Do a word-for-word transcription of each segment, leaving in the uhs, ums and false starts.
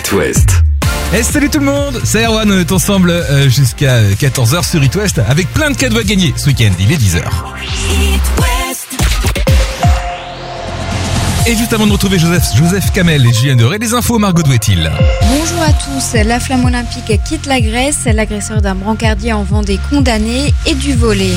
It West. Et salut tout le monde, c'est Erwan, on est ensemble euh, jusqu'à quatorze heures sur It West avec plein de cadeaux à gagner ce week-end, il est dix heures. Et juste avant de retrouver Joseph, Joseph Kamel et Julien Doré, les infos, Margot Douet-il. Bonjour à tous, la flamme olympique quitte la Grèce, l'agresseur d'un brancardier en Vendée condamné et du volley.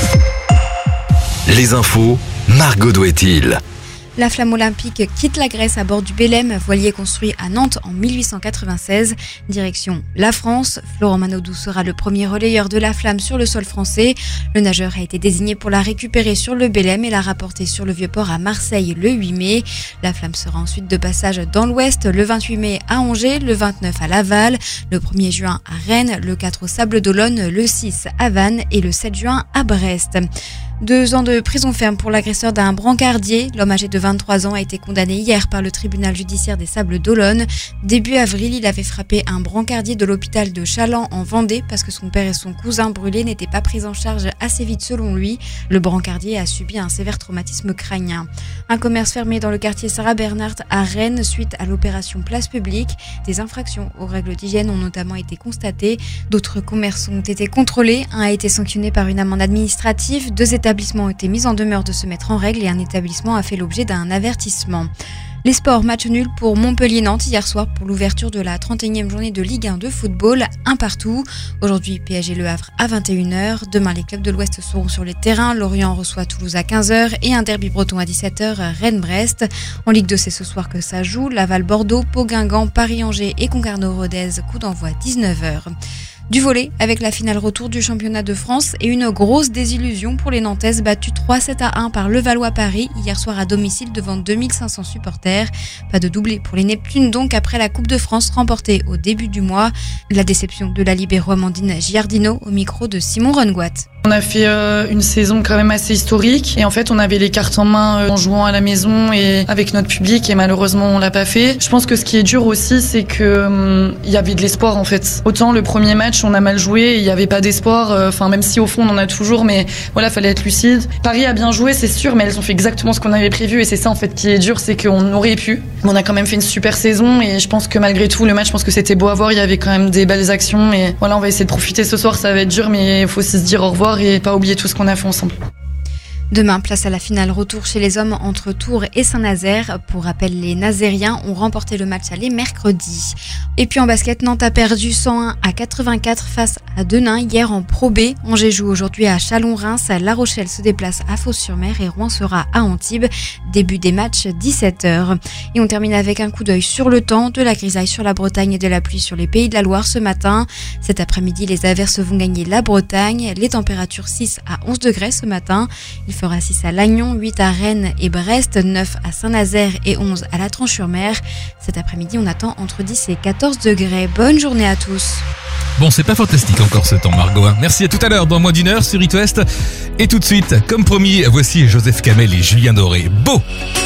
Les infos, Margot Douet-il. La flamme olympique quitte la Grèce à bord du Belém, voilier construit à Nantes en mille huit cent quatre-vingt-seize. Direction la France, Florent Manodou sera le premier relayeur de la flamme sur le sol français. Le nageur a été désigné pour la récupérer sur le Belém et la rapporter sur le Vieux-Port à Marseille le huit mai. La flamme sera ensuite de passage dans l'Ouest, le vingt-huit mai à Angers, le vingt-neuf à Laval, le premier juin à Rennes, le quatre au Sables-d'Olonne, le six à Vannes et le sept juin à Brest. Deux ans de prison ferme pour l'agresseur d'un brancardier. L'homme âgé de vingt-trois ans a été condamné hier par le tribunal judiciaire des Sables-d'Olonne. Début avril, il avait frappé un brancardier de l'hôpital de Chaland en Vendée parce que son père et son cousin brûlés n'étaient pas pris en charge assez vite selon lui. Le brancardier a subi un sévère traumatisme crânien. Un commerce fermé dans le quartier Sarah Bernhardt à Rennes suite à l'opération Place Publique. Des infractions aux règles d'hygiène ont notamment été constatées. D'autres commerces ont été contrôlés. Un a été sanctionné par une amende administrative. Deux établissements L'établissement a été mis en demeure de se mettre en règle et un établissement a fait l'objet d'un avertissement. Les sports, match nul pour Montpellier-Nantes hier soir pour l'ouverture de la trente et unième journée de Ligue un de football, un partout. Aujourd'hui, P S G Le Havre à vingt et une heures. Demain, les clubs de l'Ouest seront sur les terrains. Lorient reçoit Toulouse à quinze heures et un derby breton à dix-sept heures, Rennes-Brest. En Ligue deux, c'est ce soir que ça joue. Laval-Bordeaux, Pau-Guingamp, Paris-Angers et Concarneau-Rodez, coup d'envoi dix-neuf heures. Du volley avec la finale retour du championnat de France et une grosse désillusion pour les Nantaises battues trois à sept à un par Levallois-Paris hier soir à domicile devant deux mille cinq cents supporters. Pas de doublé pour les Neptunes donc après la Coupe de France remportée au début du mois. La déception de la libéro Amandine Giardino au micro de Simon Rongoat. On a fait euh, une saison quand même assez historique et en fait on avait les cartes en main euh, en jouant à la maison et avec notre public et malheureusement on l'a pas fait. Je pense que ce qui est dur aussi c'est que euh, il y avait de l'espoir en fait. Autant le premier match on a mal joué, il y avait pas d'espoir, enfin euh, même si au fond on en a toujours, mais voilà fallait être lucide. Paris a bien joué c'est sûr, mais elles ont fait exactement ce qu'on avait prévu et c'est ça en fait qui est dur, c'est qu'on aurait pu. On a quand même fait une super saison et je pense que malgré tout le match, je pense que c'était beau à voir, il y avait quand même des belles actions et voilà on va essayer de profiter ce soir, ça va être dur mais il faut aussi se dire au revoir et pas oublier tout ce qu'on a fait ensemble. Demain, place à la finale retour chez les hommes entre Tours et Saint-Nazaire. Pour rappel, les Nazériens ont remporté le match aller mercredi. Et puis en basket, Nantes a perdu cent un à quatre-vingt-quatre face à Denain hier en Pro B. Angers joue aujourd'hui à Chalon-Reims. La Rochelle se déplace à Fos-sur-Mer et Rouen sera à Antibes. Début des matchs, dix-sept heures. Et on termine avec un coup d'œil sur le temps. De la grisaille sur la Bretagne et de la pluie sur les Pays de la Loire ce matin. Cet après-midi, les averses vont gagner la Bretagne. Les températures six à onze degrés ce matin. Il fera six à Lannion, huit à Rennes et Brest, neuf à Saint-Nazaire et onze à La Tranche-sur-Mer. Cet après-midi, on attend entre dix et quatorze degrés. Bonne journée à tous. Bon, c'est pas fantastique encore ce temps, Margot. Merci, à tout à l'heure dans moins d'une heure sur It West. Et tout de suite, comme promis, voici Joseph Kamel et Julien Doré. Beau!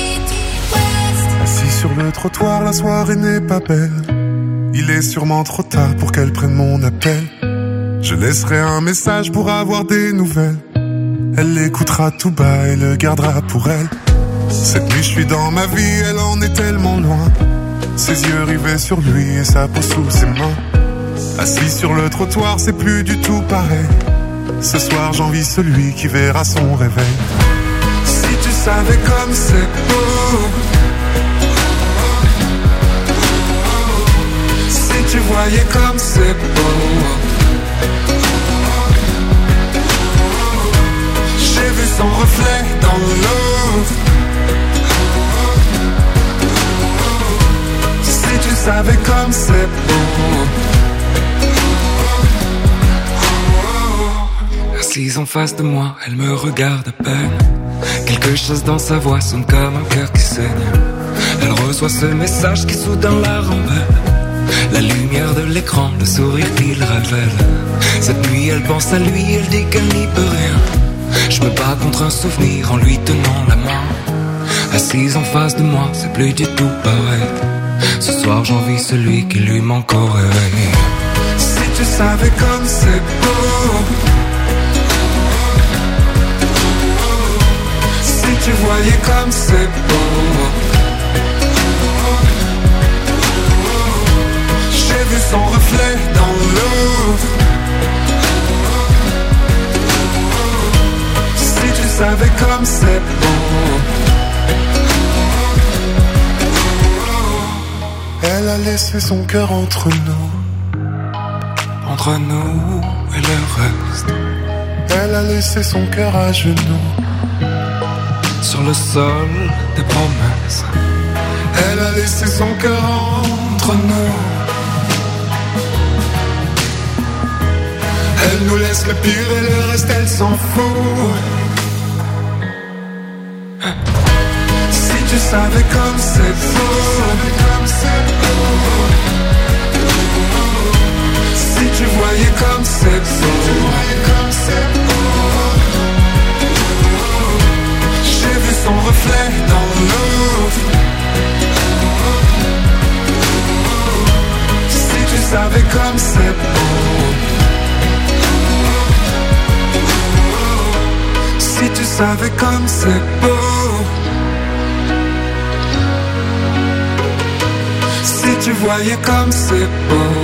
Assis sur le trottoir, la soirée n'est pas belle. Il est sûrement trop tard pour qu'elle prenne mon appel. Je laisserai un message pour avoir des nouvelles. Elle l'écoutera tout bas et le gardera pour elle. Cette nuit je suis dans ma vie, elle en est tellement loin. Ses yeux rivés sur lui et sa peau sous ses mains. Assis sur le trottoir, c'est plus du tout pareil. Ce soir j'envie celui qui verra son réveil. Si tu savais comme c'est beau, si tu voyais comme c'est beau. J'ai vu son reflet dans l'eau. Si tu savais comme c'est beau. Assise en face de moi, elle me regarde à peine. Quelque chose dans sa voix sonne comme un cœur qui saigne. Elle reçoit ce message qui soudain la rembelle. La lumière de l'écran, le sourire qu'il révèle. Cette nuit elle pense à lui, elle dit qu'elle n'y peut rien. Je me bats contre un souvenir en lui tenant la main. Assise en face de moi, c'est plus du tout pareil. Ce soir j'envie celui qui lui manque au réveil. Si tu savais comme c'est beau, si tu voyais comme c'est beau. son reflet dans l'eau. Si tu savais comme c'est beau. Elle a laissé son cœur entre nous, entre nous et le reste. Elle a laissé son cœur à genoux, sur le sol des promesses. Elle a laissé son cœur entre nous. Elle nous laisse le pire et le reste elle s'en fout. Si tu savais comme c'est beau. Si tu voyais comme c'est beau. J'ai vu son reflet dans l'eau. Si tu savais comme c'est beau. Si tu savais comme c'est beau. Si tu voyais comme c'est beau.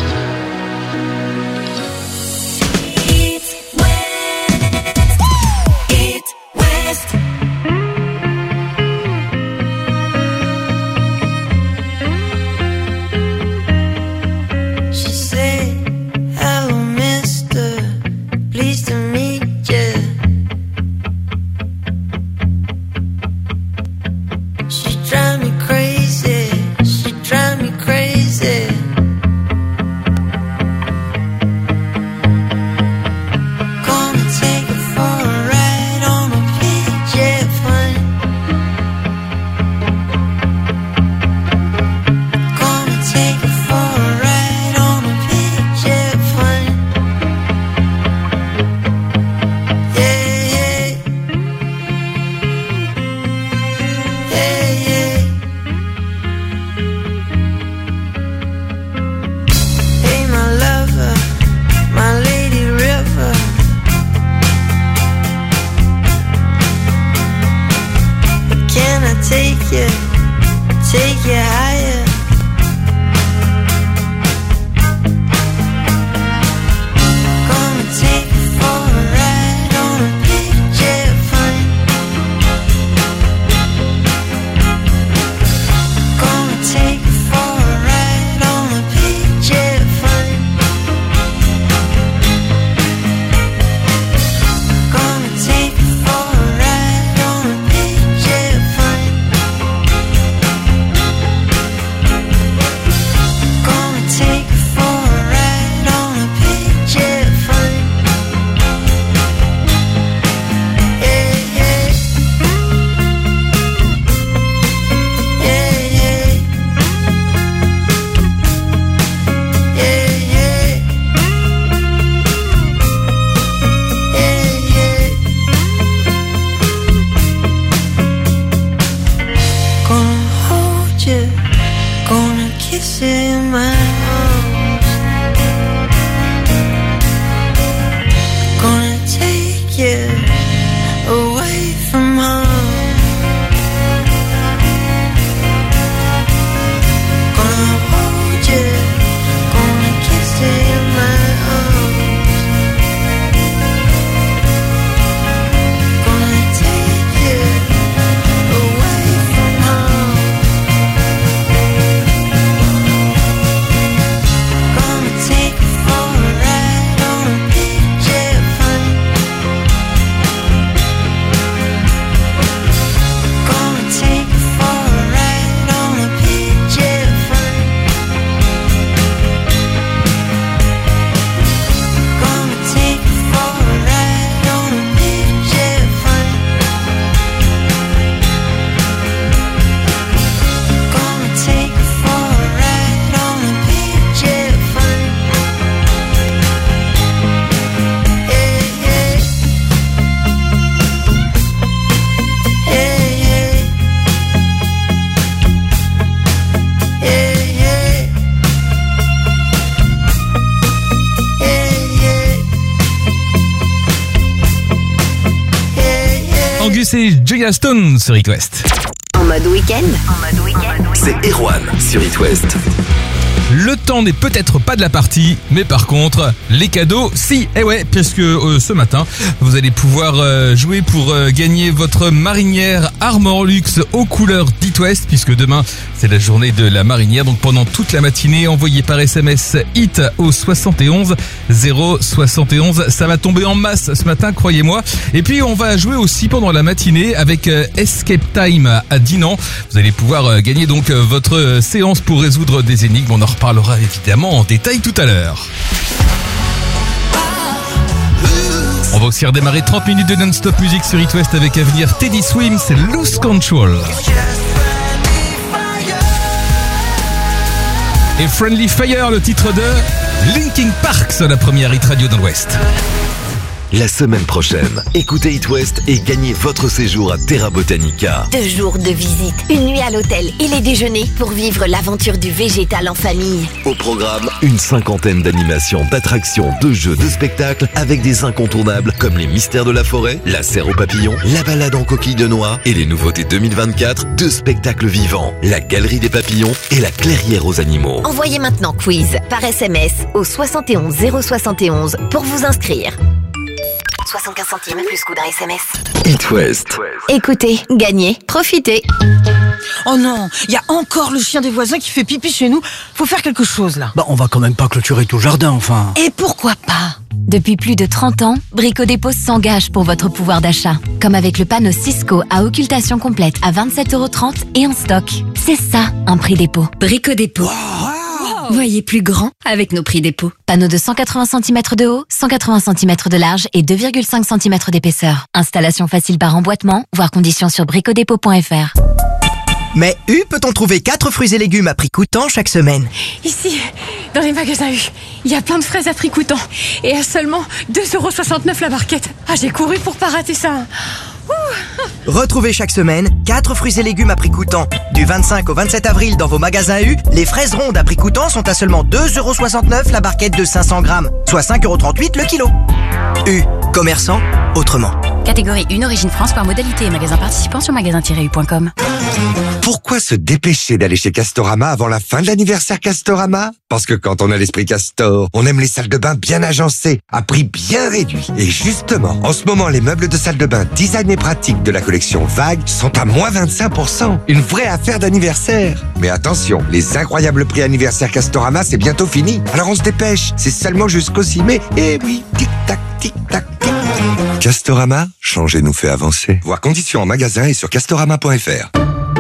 Angus et Julia Stone sur It West. En mode week-end. En mode week-end. C'est Erwan sur It West. Le temps n'est peut-être pas de la partie, mais par contre, les cadeaux, si. Eh ouais, puisque euh, ce matin, vous allez pouvoir euh, jouer pour euh, gagner votre marinière Armor Luxe aux couleurs d'It West, puisque demain, c'est la journée de la marinière. Donc pendant toute la matinée, envoyez par S M S HIT au soixante et onze zéro soixante et onze. Ça va tomber en masse ce matin, croyez-moi. Et puis, on va jouer aussi pendant la matinée avec euh, Escape Time à Dinan. Vous allez pouvoir euh, gagner donc euh, votre euh, séance pour résoudre des énigmes. On en reparlera évidemment en détail tout à l'heure. On va aussi redémarrer trente minutes de non-stop musique sur It West avec à venir Teddy Swims, c'est Lose Control. Et Friendly Fire, le titre de Linkin Park sur la première Hit Radio dans l'Ouest. La semaine prochaine, écoutez It West et gagnez votre séjour à Terra Botanica. Deux jours de visite, une nuit à l'hôtel et les déjeuners pour vivre l'aventure du végétal en famille. Au programme, une cinquantaine d'animations, d'attractions, de jeux, de spectacles avec des incontournables comme les mystères de la forêt, la serre aux papillons, la balade en coquille de noix et les nouveautés deux mille vingt-quatre, deux spectacles vivants, la galerie des papillons et la clairière aux animaux. Envoyez maintenant quiz par S M S au soixante et onze zéro soixante et onze pour vous inscrire. soixante-quinze centimes plus coût d'un S M S. It West. Écoutez, gagnez, profitez. Oh non, il y a encore le chien des voisins qui fait pipi chez nous. Faut faire quelque chose là. Bah on va quand même pas clôturer tout le jardin, enfin. Et pourquoi pas? Depuis plus de trente ans, Brico Dépôt s'engage pour votre pouvoir d'achat. Comme avec le panneau Cisco à occultation complète à vingt-sept euros trente et en stock. C'est ça, un prix dépôt. Brico Dépôt. Wow. Voyez plus grand avec nos prix dépôt. Panneau de cent quatre-vingts centimètres de haut, cent quatre-vingts centimètres de large et deux virgule cinq centimètres d'épaisseur. Installation facile par emboîtement, voire conditions sur bricodépôt point f r. Mais U peut-on trouver quatre fruits et légumes à prix coûtant chaque semaine? Ici, dans les magasins U, il y a plein de fraises à prix coûtant et à seulement deux euros soixante-neuf la barquette. Ah, j'ai couru pour pas rater ça. Ouh. Retrouvez chaque semaine quatre fruits et légumes à prix coûtant. Du vingt-cinq au vingt-sept avril dans vos magasins U, les fraises rondes à prix coûtant sont à seulement deux euros soixante-neuf la barquette de cinq cents grammes, soit cinq euros trente-huit le kilo. U, commerçant autrement. Catégorie un, origine France, par modalité et magasin participant sur magasin tiret u point com. Pourquoi se dépêcher d'aller chez Castorama avant la fin de l'anniversaire Castorama? Parce que quand on a l'esprit Castor, on aime les salles de bain bien agencées, à prix bien réduit. Et justement, en ce moment, les meubles de salle de bain design et pratique de la collection Vague sont à moins vingt-cinq pour cent. Une vraie affaire d'anniversaire. Mais attention, les incroyables prix anniversaire Castorama, c'est bientôt fini. Alors on se dépêche, c'est seulement jusqu'au six mai. Et oui, tic-tac, tic-tac, tic. Castorama, changer nous fait avancer. Voir conditions en magasin et sur castorama point f r.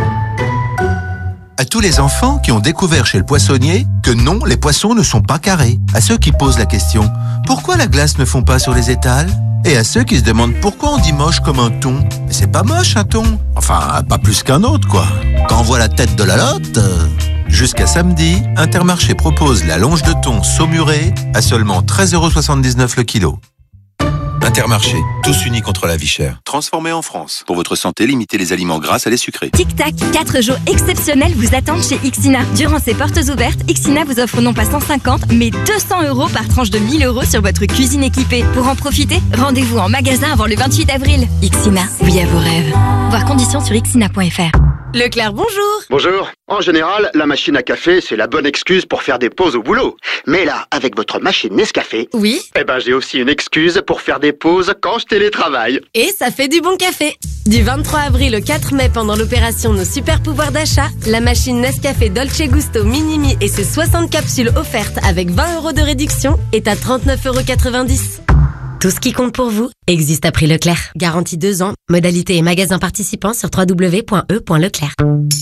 À tous les enfants qui ont découvert chez le poissonnier que non, les poissons ne sont pas carrés. À ceux qui posent la question « Pourquoi la glace ne fond pas sur les étals ?» Et à ceux qui se demandent pourquoi on dit moche comme un thon. Mais c'est pas moche un thon. Enfin, pas plus qu'un autre, quoi. Quand on voit la tête de la lotte... Euh... Jusqu'à samedi, Intermarché propose la longe de thon saumurée à seulement treize euros soixante-dix-neuf le kilo. Intermarché, tous unis contre la vie chère. Transformé en France. Pour votre santé, limitez les aliments gras à les sucrés. Tic Tac, quatre jours exceptionnels vous attendent chez Ixina. Durant ces portes ouvertes, Ixina vous offre non pas cent cinquante, mais deux cents euros par tranche de mille euros sur votre cuisine équipée. Pour en profiter, rendez-vous en magasin avant le vingt-huit avril. Ixina, oui à vos rêves. Voir conditions sur ixina point f r. Leclerc, bonjour. Bonjour. En général, la machine à café, c'est la bonne excuse pour faire des pauses au boulot. Mais là, avec votre machine Nescafé... Oui. Eh ben, j'ai aussi une excuse pour faire des pauses quand je télétravaille. Et ça fait du bon café. Du vingt-trois avril au quatre mai, pendant l'opération Nos Super Pouvoirs d'achat, la machine Nescafé Dolce Gusto Minimi et ses soixante capsules offertes avec vingt euros de réduction est à trente-neuf euros quatre-vingt-dix. Tout ce qui compte pour vous existe à prix Leclerc. Garantie deux ans. Modalité et magasin participants sur w w w point e point leclerc.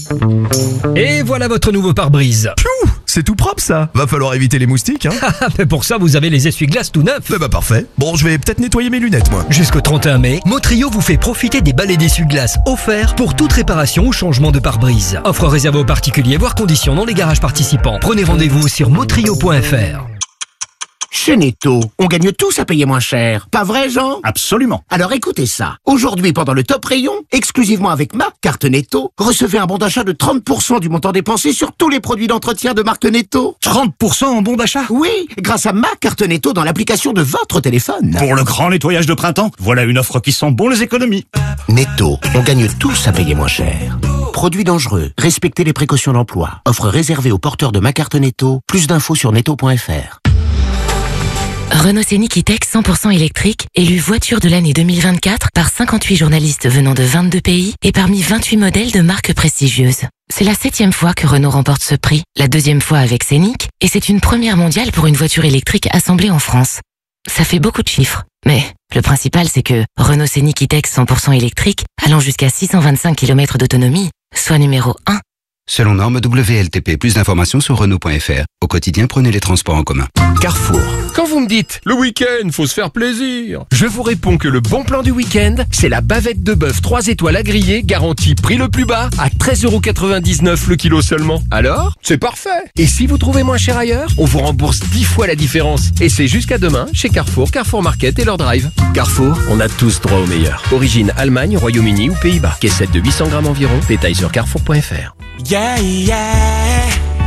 Et voilà votre nouveau pare-brise. Piou, c'est tout propre ça. Va falloir éviter les moustiques, hein. Mais pour ça, vous avez les essuie-glaces tout neufs. Eh bah parfait. Bon, je vais peut-être nettoyer mes lunettes, moi. Jusqu'au trente et un mai, Motrio vous fait profiter des balais d'essuie-glaces offerts pour toute réparation ou changement de pare-brise. Offre réservée aux particuliers, voire conditions dans les garages participants. Prenez rendez-vous sur motrio point f r. Chez Netto, on gagne tous à payer moins cher. Pas vrai, Jean? Absolument. Alors écoutez ça. Aujourd'hui, pendant le top rayon, exclusivement avec ma carte Netto, recevez un bon d'achat de trente pour cent du montant dépensé sur tous les produits d'entretien de marque Netto. trente pour cent en bon d'achat? Oui, grâce à ma carte Netto dans l'application de votre téléphone. Pour le grand nettoyage de printemps, voilà une offre qui sent bon les économies. Netto, on gagne tous à payer moins cher. Produits dangereux. Respectez les précautions d'emploi. Offre réservée aux porteurs de ma carte Netto. Plus d'infos sur netto point f r. Renault Scénic E-Tech cent pour cent électrique, élu voiture de l'année deux mille vingt-quatre par cinquante-huit journalistes venant de vingt-deux pays et parmi vingt-huit modèles de marques prestigieuses. C'est la septième fois que Renault remporte ce prix, la deuxième fois avec Scénic, et c'est une première mondiale pour une voiture électrique assemblée en France. Ça fait beaucoup de chiffres, mais le principal c'est que Renault Scénic E-Tech cent pour cent électrique, allant jusqu'à six cent vingt-cinq kilomètres d'autonomie, soit numéro un. Selon norme W L T P, plus d'informations sur Renault point F R. Au quotidien, prenez les transports en commun. Carrefour. Quand vous me dites, le week-end, faut se faire plaisir, je vous réponds que le bon plan du week-end, c'est la bavette de bœuf trois étoiles à griller, garantie prix le plus bas, à treize euros quatre-vingt-dix-neuf le kilo seulement. Alors, c'est parfait. Et si vous trouvez moins cher ailleurs, on vous rembourse dix fois la différence. Et c'est jusqu'à demain, chez Carrefour, Carrefour Market et leur drive. Carrefour, on a tous droit au meilleur. Origine Allemagne, Royaume-Uni ou Pays-Bas. Caissette de huit cents grammes environ. Détail sur carrefour point f r. Yeah, yeah,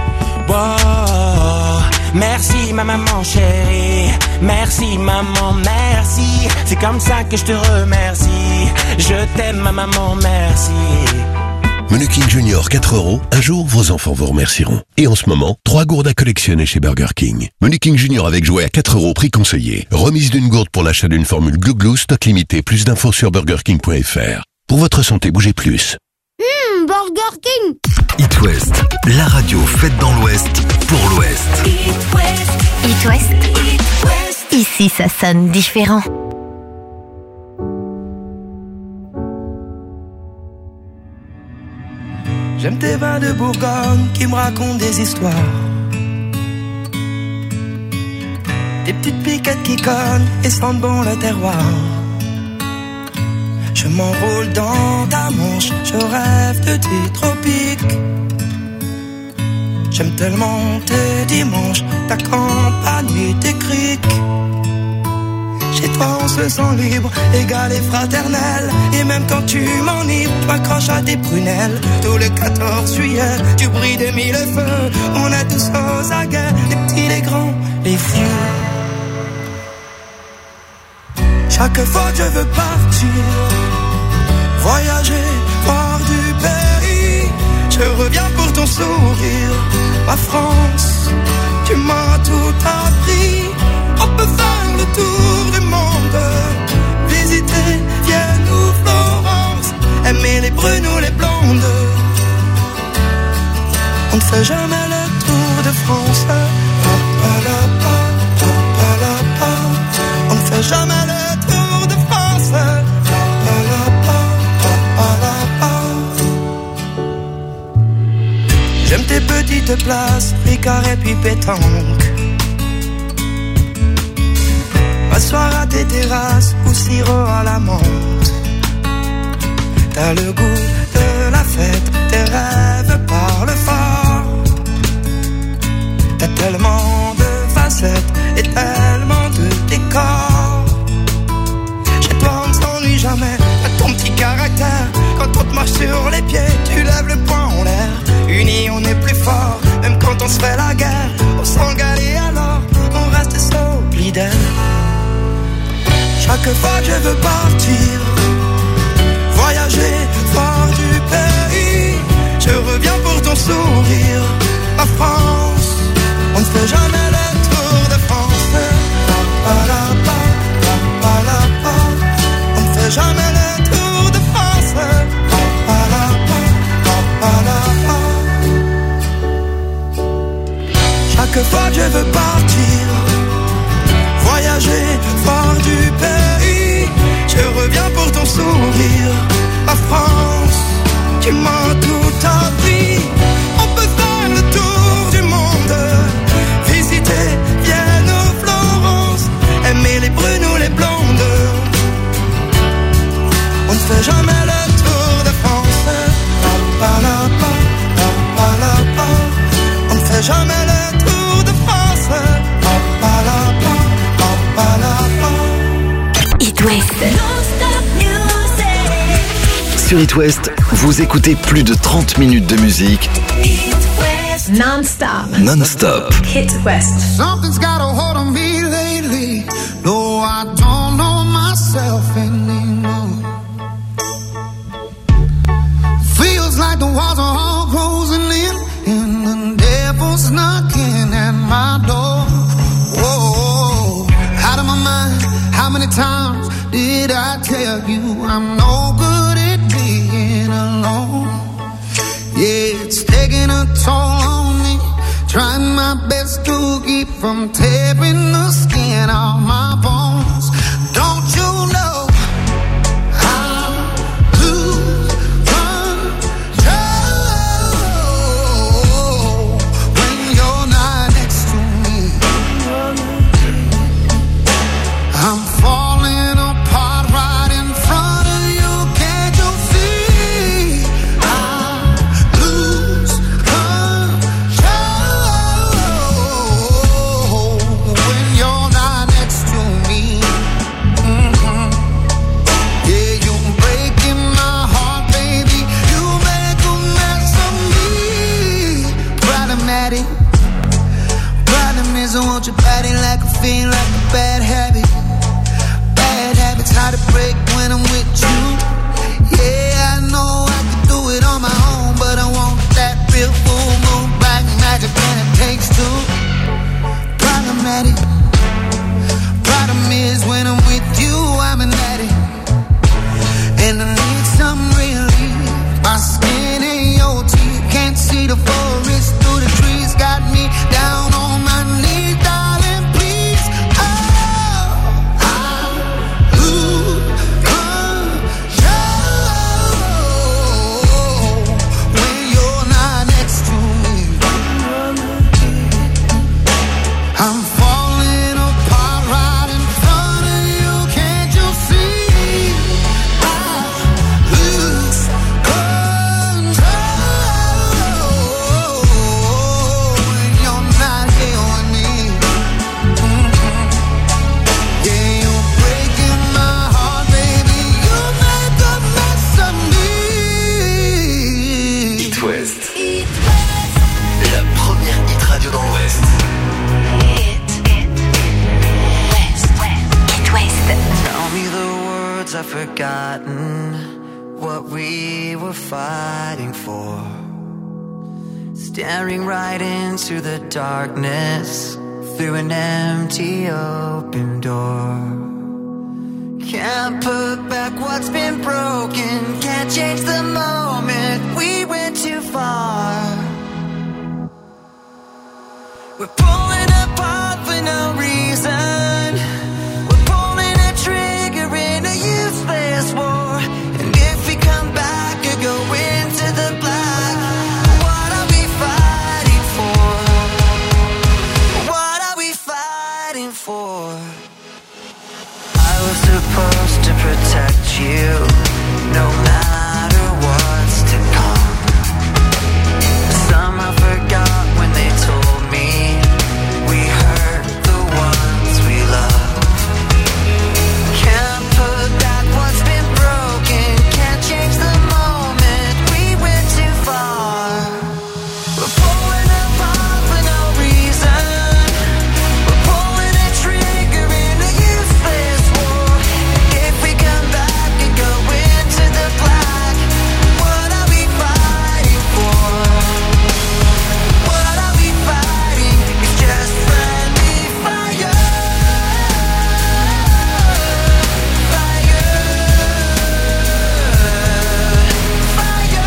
wow. Merci ma maman chérie, merci maman, merci. C'est comme ça que je te remercie. Je t'aime ma maman, merci. Menu King Junior quatre euros, un jour vos enfants vous remercieront. Et en ce moment, trois gourdes à collectionner chez Burger King. Menu King Junior avec jouet à quatre euros, prix conseillé. Remise d'une gourde pour l'achat d'une formule Glouglou, stock limité. Plus d'infos sur burger king point f r. Pour votre santé, bougez plus. Mmh, Burger King. It West, la radio faite dans l'Ouest, pour l'Ouest. It West. It West. It West. Ici, ça sonne différent. J'aime tes vins de Bourgogne qui me racontent des histoires. Des petites piquettes qui cognent et sentent bon le terroir. Je m'enroule dans ta manche, je rêve de tes tropiques. J'aime tellement tes dimanches, ta campagne et tes criques. Chez toi on se sent libre, égal et fraternel. Et même quand tu m'enivres, tu m'accroches à tes prunelles. Tous les quatorze juillet, tu brilles des mille feux. On est tous aux aguets, les petits, les grands, les vieux. Chaque fois que je veux partir, voyager, voir du pays, je reviens pour ton sourire. Ma France, tu m'as tout appris. On peut faire le tour du monde, visiter Vienne ou Florence, aimer les brunes ou les blondes. On ne fait jamais le tour de France. On ne fait jamais le tour de France. J'aime tes petites places, Ricard et puis pétanque. M'asseoir à tes terrasses ou sirop à la menthe. T'as le goût de la fête, tes rêves parlent fort. T'as tellement de facettes et tellement de décors. Chez toi on ne s'ennuie jamais, t'as ton petit caractère. Quand on te marche sur les pieds, tu lèves le poing en l'air. Unis on est plus fort, même quand on se fait la guerre. On s'engale et alors, on reste solidaire. Chaque fois que je veux partir, voyager, voir du pays, je reviens pour ton sourire. La France, on ne fait jamais le tour de France. On ne fait jamais le tour de France. Chaque fois que je veux partir, voyager, voir du pays, je reviens pour ton sourire. La France, tu m'as tout appris. On peut faire le tour du monde, visiter Vienne ou Florence, aimer les brunes ou les blondes. On ne fait jamais le tour de France. On ne fait jamais le tour de France. It West. Sur It West, vous écoutez plus de trente minutes de musique Non-stop. non-stop. Hit West. Something's got a hold on me lately. No, I don't know myself anymore. Feels like like the walls are all closing in, and the devil's knocking at my door. Whoa, out of my mind. How many times did I tell you I'm no good at being alone? Yeah, it's taking a toll on me, trying my best to keep from tearing the skin off my bones. Don't you know I lose control when you're not next to me? I'm falling apart right in front of you. Can't you see? I lose control when you're not next to me. Mm-hmm. Yeah, you're breaking my heart, baby. You make a mess of me. Problematic. Problem is I want your body like a fiend, like a bad habit. Bad habits hard to break when I'm with you. Yeah, I know I can do it on my own, but I want that real full moon black magic when it takes two. Problematic. Problem is when I'm with you, I'm an addict, and I need some relief. My skin and your teeth can't see the forest through the trees. Got me down on my knees, darling, please. Oh, I lose control when you're not next to me. I'm falling apart right in front of you. Can't you see? I lose control when you're not here with me. Mm-hmm. Yeah, you're breaking my heart, baby. You make a mess of me. It West. La première hit radio dans l'Ouest. Tell me the words I've forgotten, what we were fighting for. Staring right into the darkness through an empty open door. Can't put back what's been broken, can't change the moment we went too far. We're pulling apart for no reason. We're pulling a trigger in a useless war. And if we come back or go into the black, what are we fighting for? What are we fighting for? I was supposed to protect you, no matter what's to come. Somehow forgot when they told me we hurt the ones we love. Can't put back what's been broken, can't change the moment we went too far. We're pulling apart for no reason. We're pulling a trigger in a useless war. If we come back and go into the black, what are we fighting for? What are we fighting? It's just friendly fire. Fire. Fire.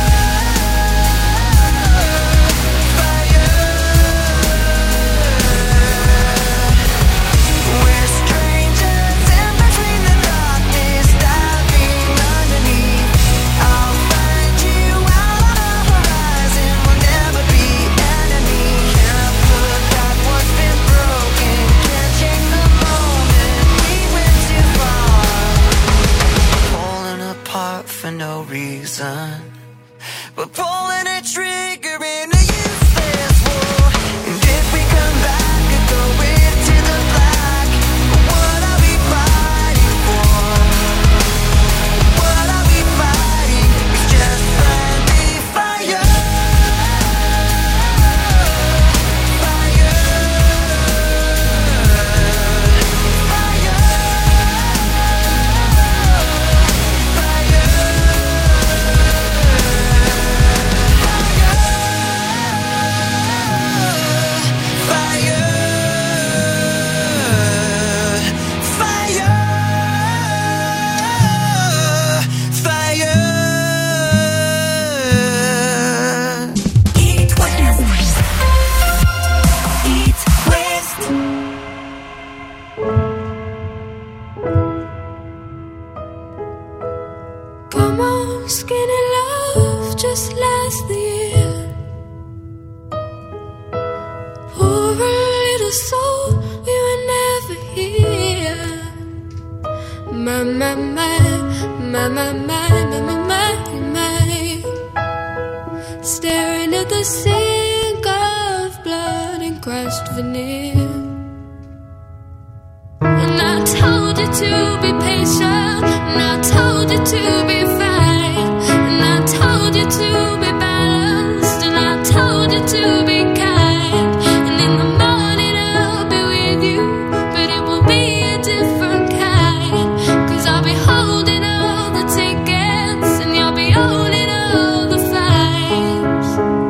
Fire. We're strangers in between the darkness, diving underneath. I'll find you out on the horizon. We'll never be enemies. Can't put back what's been broken, can't change the moment we went too far. Pulling apart for no reason. We're pulling a trigger in a useless war. And if we come back and go into the black, what are we fighting for? What are we fighting? It's just friendly fire. Fire. Fire. Fire. was just last year. Poor little soul, we were never here. My, my, my, my, my, my, my, my, my, my. Staring at the sink of blood and crushed veneer. And I told you to be patient, and I told you to be fine, and I told you to be balanced, and I told you to be kind. And in the morning I'll be with you, but it will be a different kind. Cause I'll be holding all the tickets, and you'll be holding all the fines.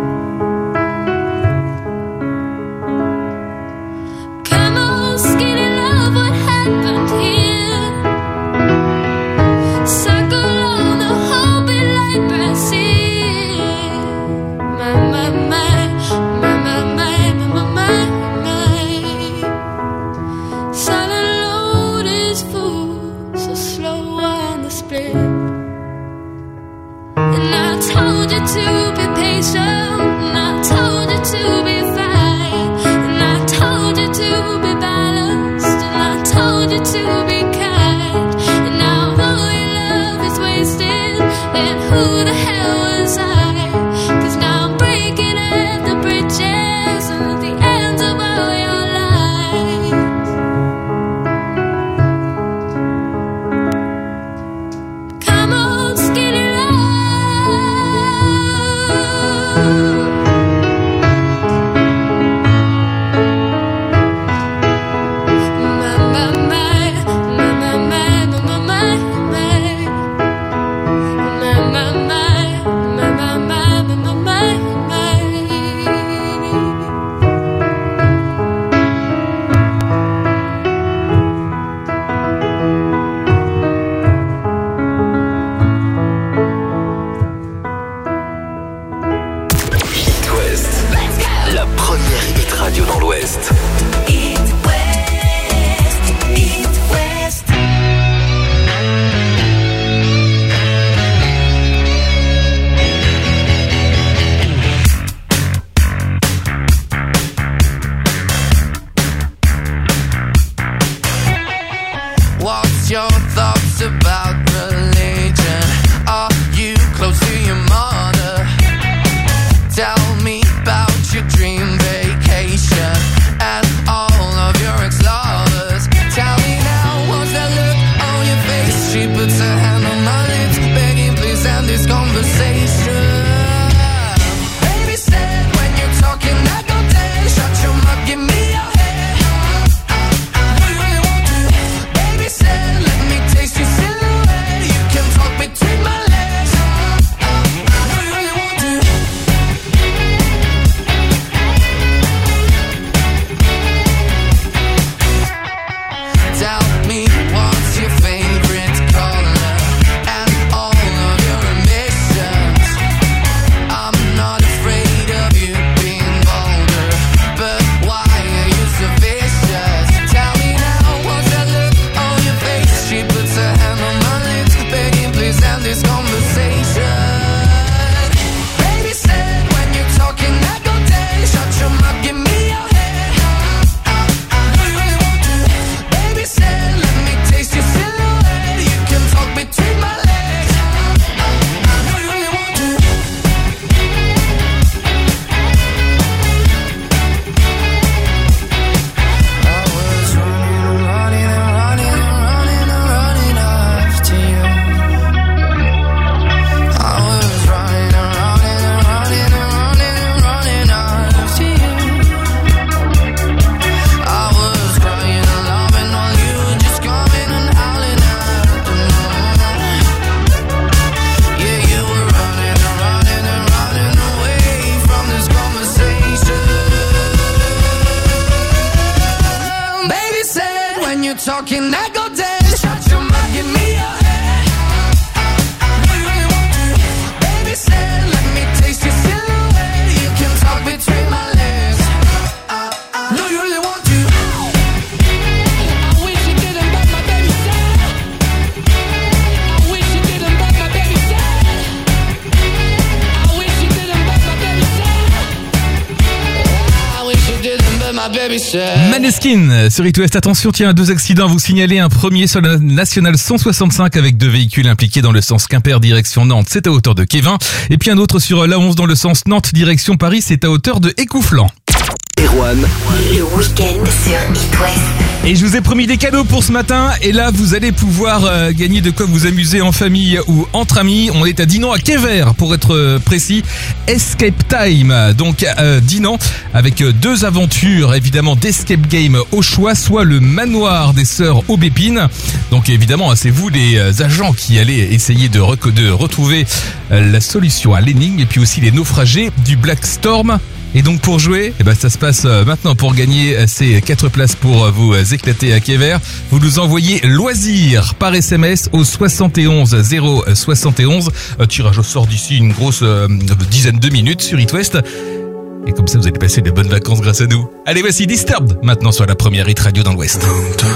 Come on, skinny love, what happened here? Circle on the whole bit like Brazil. My, my, my, my, my, my, my, my, my. Silent load is full, so slow on the split. And I told you to be patient, and I told you to be fine, and I told you to be balanced, and I told you to be kind. And now all your love is wasted, then who the hell was I? Cause now I'm breaking at the bridges and at the ends of all your lives. Come on, skinny love. My, my, my, my, my, my, my, my, my, my. My, my, my, my, my, my, my, my, my, my. It West, la première hit radio dans l'Ouest. It West, It West. What's your thoughts about religion? Are you close to your mother? Tell me about your dream vacation and all of your ex-lovers. Tell me now, what's that look on your face? She puts her hand on my lips, begging please end this conversation. Baby said when you're talking I go dead. Shut your mouth, give me your head. Do you really want to? Baby said let me taste your silhouette. You can talk between my legs. Do you really want to? Tell me what's your favorite color and all of your ambitions. I'm not afraid of you being bolder, but why are you so vicious? Tell me now, what's that look on your face? She puts her hand on my lips, begging please end this conversation. Baby said when you're talking I go dead. Shut your mouth, give me your head. Do you really want to? Baby said let me taste your silhouette. You can talk between my legs. Do you really want to? I was running and running and running and running and running after you. I was running and running and running and running and running after you. I was crying and loving while you were just coming and howling at the moon. Yeah, you were running and running and running away from this conversation. Baby said when you're talking I go dead. Shut your mouth, give me your head. Do you really want to? Baby said let me taste your silhouette. You can talk between my legs. Do you really want to? I wish you didn't, but my baby said. I wish you didn't, but my baby said. I baby said. Maneskin sur It West. Attention, tiens, deux accidents à vous signaler. Un premier sur la nationale cent soixante-cinq avec deux véhicules impliqués dans le sens Quimper direction Nantes, c'est à hauteur de Kévin. Et puis un autre sur la onze dans le sens Nantes direction Paris, c'est à hauteur de Écouflant. Erwan, le week-end sur It West. Et je vous ai promis des cadeaux pour ce matin. Et là, vous allez pouvoir euh, gagner de quoi vous amuser en famille ou entre amis. On est à Dinan, à Quévert, pour être euh, précis. Escape Time. Donc, euh, Dinan, avec euh, deux aventures, évidemment, d'escape game au choix. Soit le manoir des sœurs Aubépine. Donc, évidemment, c'est vous, les euh, agents, qui allez essayer de, rec- de retrouver euh, la solution à l'énigme. Et puis aussi les naufragés du Black Storm. Et donc pour jouer, eh ben ça se passe maintenant. Pour gagner ces quatre places pour vous éclater à Quévert, vous nous envoyez loisir par S M S au soixante et onze zéro soixante et onze. Un tirage au sort d'ici une grosse euh, dizaine de minutes sur It West. Et comme ça, vous allez passer de bonnes vacances grâce à nous. Allez, voici Disturbed maintenant sur la première hit radio dans l'Ouest.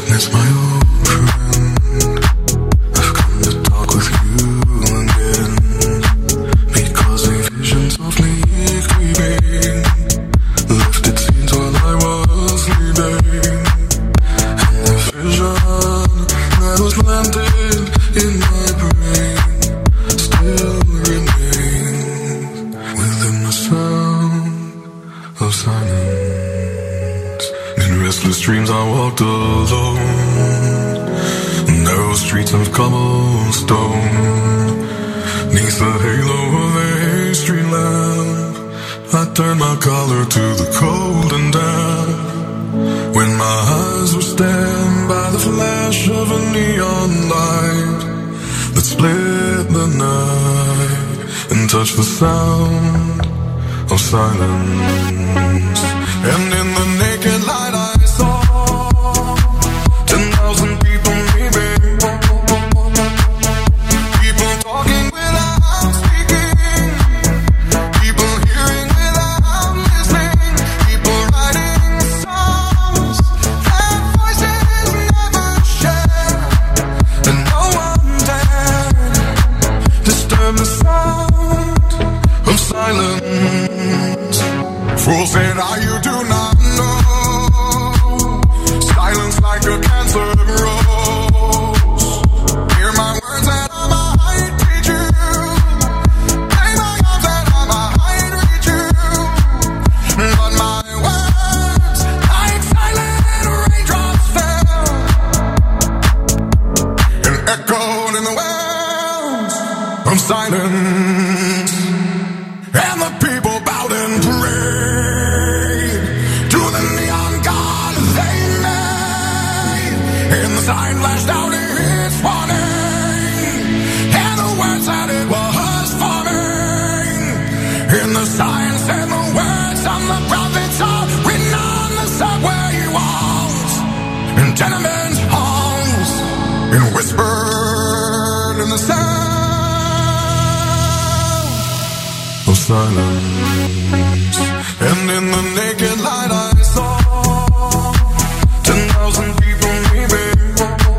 Dreams I walked alone, narrow streets of cobblestone, neath the halo of a street lamp, I turned my collar to the cold and damp, when my eyes were stabbed by the flash of a neon light, that split the night, and touched the sound of silence, and in the naked light I Fools say that you do not know. Silence like a cancer grows. Hear my words that I might reach you. Play my arms that I might reach you. But my words, like silent raindrops fell and echoed in the wells of silence. And the people bowed and prayed to the neon god they made. And the sign flashed out its warning, and the words that it was forming. And the sign said the words on the prophets are written on the subway walls, in tenement halls, and whispered in the sound of silence. And in the naked light I saw ten thousand people leaving,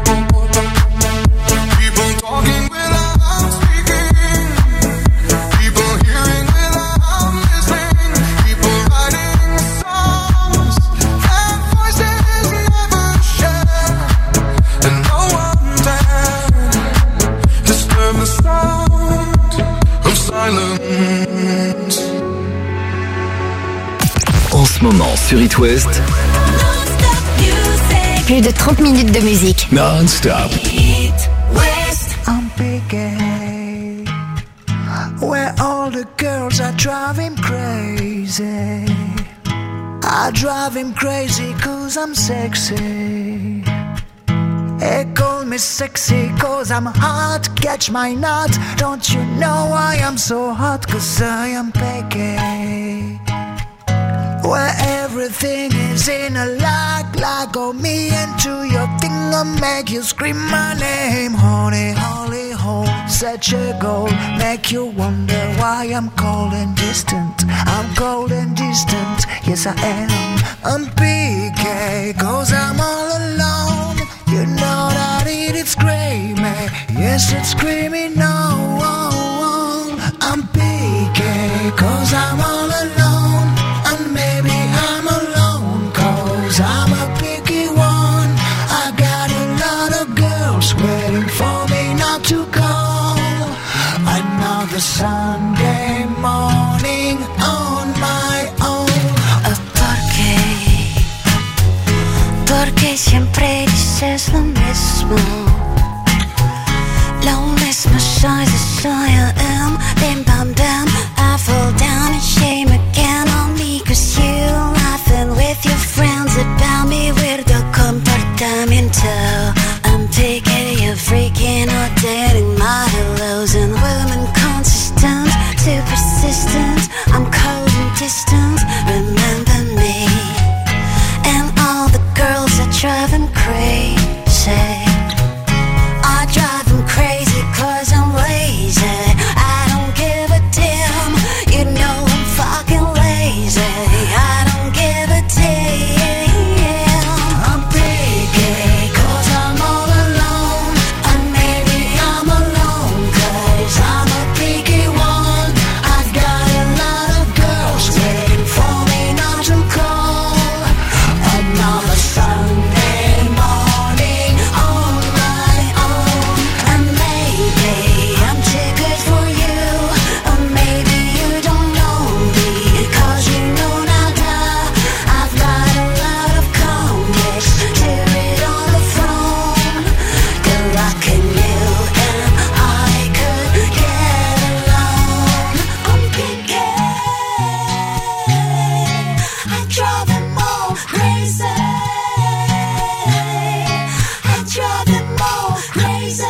people talking without speaking, people hearing without listening, people writing songs that voices never share, and no one dared disturb the sound of silence. En ce moment sur It West, Plus de trente minutes de musique. non-stop. It West. I'm picking where all the girls are driving crazy. I drive him crazy cause I'm sexy. They call me sexy cause I'm hot. Catch my nut. Don't you know I am so hot cause I am picky. Where everything is in a like, like oh me into your thing, I'll make you scream my name. Honey, holy hole, such a goal, make you wonder why I'm cold and distant. I'm cold and distant, yes I am. I'm P K, cause I'm all alone. You know that it is screaming, yes it's screaming no. I'm P K, cause I'm all alone. And maybe I'm alone cause es lo mismo. Lo mismo soy, soy I am. Bim bam bam, I fall down in shame again on me. Cause you laughing with your friends about me. Weirdo comportamiento. I'm picking you freaking or dating my hellos and women consistent, too persistent. I'm cold and distant, remember me. And all the girls are driving crazy. I drive them crazy cause I'm lazy. I don't give a damn, you know I'm fucking lazy. I don't give a damn. I'm picky cause I'm all alone. And maybe I'm alone cause I'm a picky one. I've got a lot of girls waiting for me not to call. Another Sunday morning on my own. And maybe I'm too good for you, or maybe you don't know me, cause you know nada. I've got a lot of comics to read on the phone. Good luck in you and I could get along. I'm picky, I drive them all crazy. I drive them all crazy.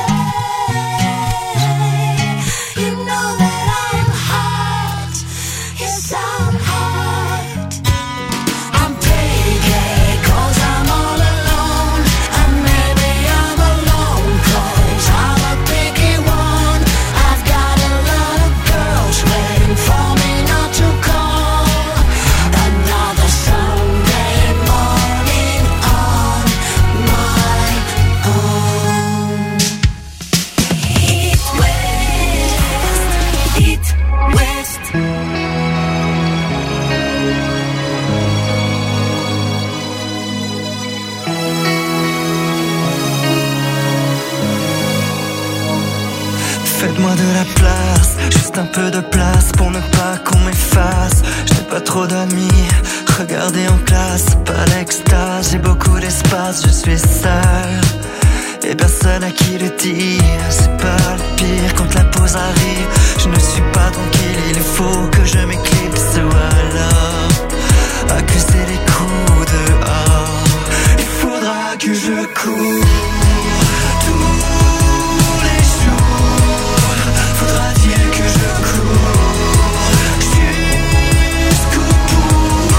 You know that I'm hot. Yes, I'm hot. I'm picky cause I'm all alone. And maybe I'm alone cause I'm a picky one. I've got a lot of girls waiting for me not to call. Another Sunday morning on my own. Eat West, Eat West. Faites-moi de la place, juste un peu de place pour ne pas qu'on m'efface. J'ai pas trop d'amis, regardez en classe, pas l'extase. J'ai beaucoup d'espace, je suis seul et personne à qui le dire. C'est pas le pire quand la pause arrive. Je ne suis pas tranquille, il faut que je m'éclipse ou alors accuser les coups dehors. Il faudra que je cours tous les jours. Faudra-t-il que je cours jusqu'au bout?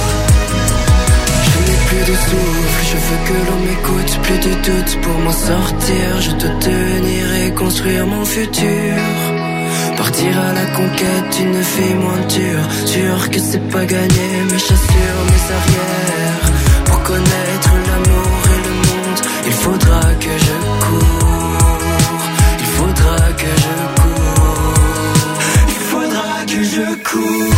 Je n'ai plus de souffle, je veux que l'on m'écoute. Plus de doute pour m'en sortir. Je dois tenir et construire mon futur. Partir à la conquête d'une vie moins dure. Sûr que c'est pas gagné, mais j'assure mes arrières. Pour connaître l'amour et le monde, il faudra que je cours. Il faudra que je cours. Il faudra que je cours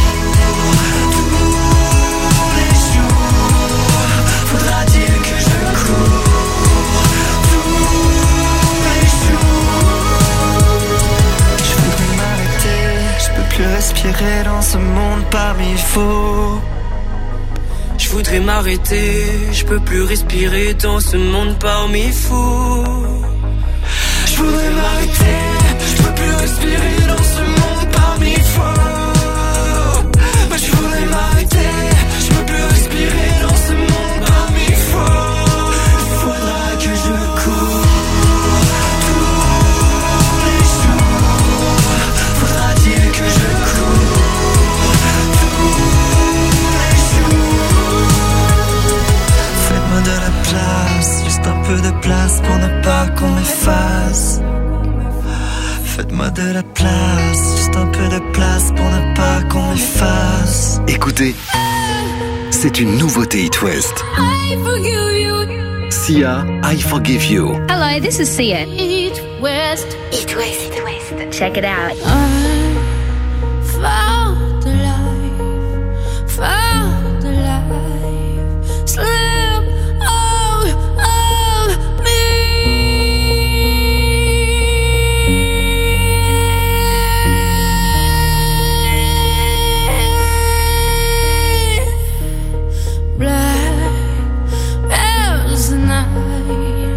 tous les jours. Faudra-t-il que je cours tous les jours? Je voudrais m'arrêter, je peux plus respirer dans ce monde parmi faux. Je voudrais m'arrêter, je peux plus respirer dans ce monde parmi fous. Je voudrais m'arrêter, je peux plus respirer dans ce monde parmi fous. Je voudrais m'arrêter, je peux plus respirer dans ce monde parmi fous. Il faudra que je cours tous les jours. Faudra-t-il que je cours tous les jours? Faites-moi de la place, juste un peu de place pour ne pas qu'on m'efface. Faites-moi de la place, juste un peu de place pour ne pas qu'on m'efface. Écoutez, c'est une nouveauté It West. I forgive you. Sia, I Forgive You. Hello, this is Sia. Eat West. Eat West, Eat West. Check it out. I found the life, found the life, slip out of me. Black as the night.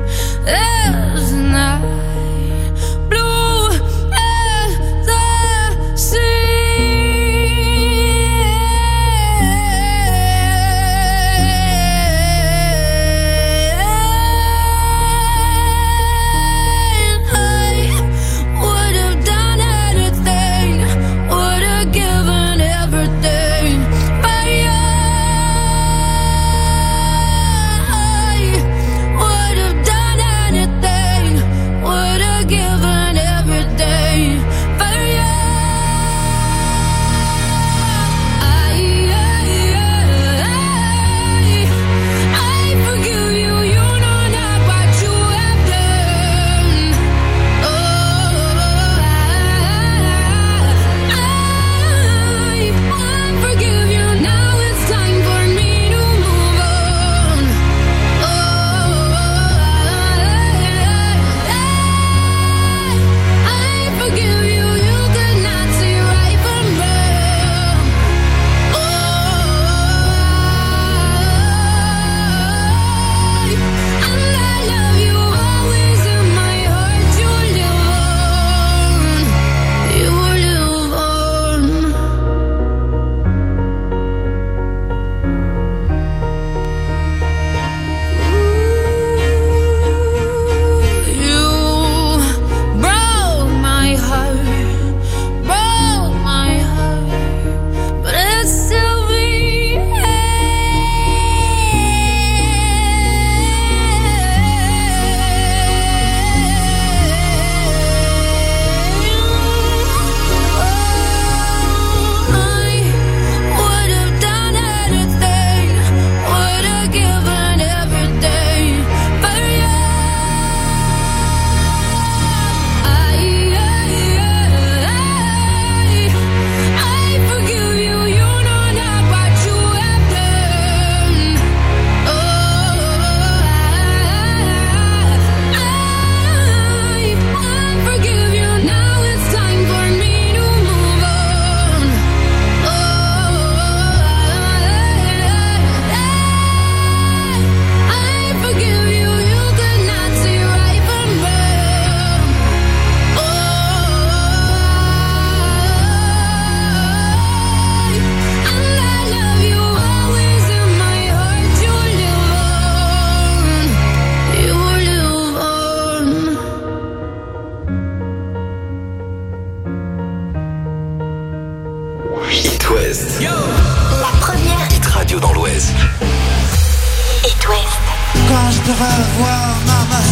It West. La première Hit radio dans l'Ouest. It West. Quand je te revois, maman,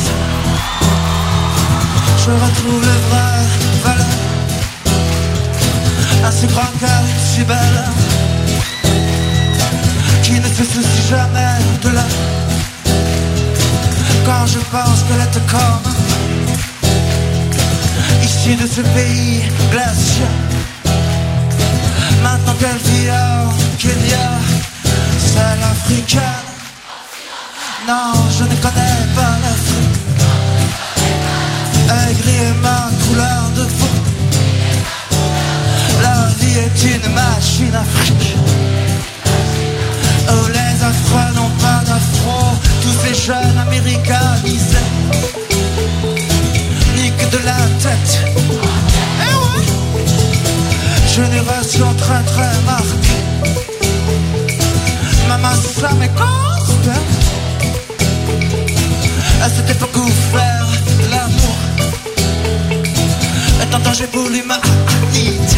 je retrouve le vrai valeur. Un si grand cœur, si belle, qui ne se soucie jamais de là. Quand je pense qu'elle est comme ici de ce pays glacial. Maintenant qu'elle vit au Kenya, c'est l'africaine. Non, je ne connais pas l'Afrique. Aigri est ma couleur de peau. La vie est une machine afrique. Oh, les affreux n'ont pas d'afro. Tous ces jeunes américanisés niquent de la tête. Eh ouais. Génération très très marquée. Maman, ça m'écoste. À cette époque où faire l'amour est un danger pour l'humanité.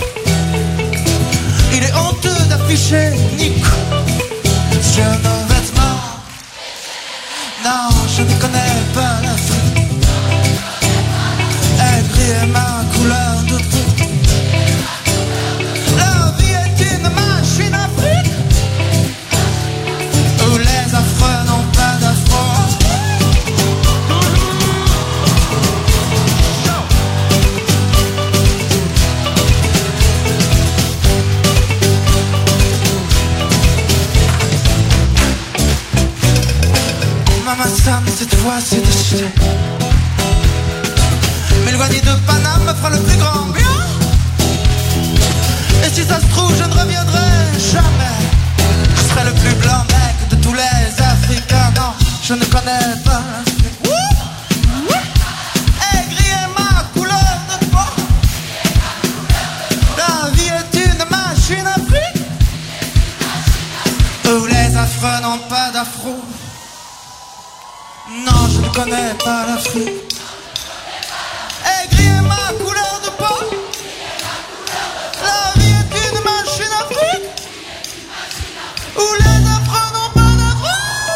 Il est honteux d'afficher Nico sur nos vêtements. Non, je ne connais pas l'Afrique. Aigri est ma couleur de peau. La vie est une machine afrique où les affreux n'ont pas d'afro. Maman Sam, cette fois c'est décidé. M'éloigner de Paname me fera le plus grand bien. Et si ça se trouve, je ne reviendrai jamais. Je serai le plus blanc mec de tous les Africains. Non, je ne connais pas l'Afrique. Aigri est ma couleur de peau. La vie est une machine afrique où les affreux n'ont pas d'afro. Non, je ne connais pas l'Afrique. Aigri est ma couleur de peau. La vie est une machine afrique où les affreux n'ont pas d'afro.